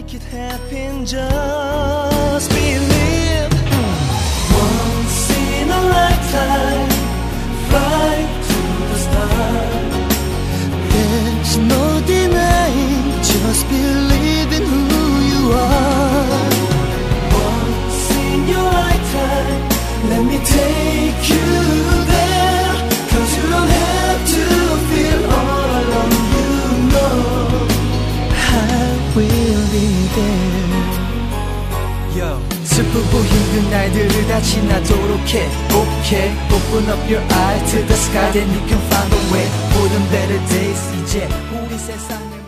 make it happen. Just believe. Once in a lifetime, fly to the stars. There's no denying. Just believe in who you are. Once in your lifetime, let me take you there. 'Cause you don't have to feel all alone. You know I will be there. Yo. 슬프고 힘든 날들을 다 지나도록 해. Okay, open up your eyes to the sky. Then you can find a way for them better days. 이제 우리 세상을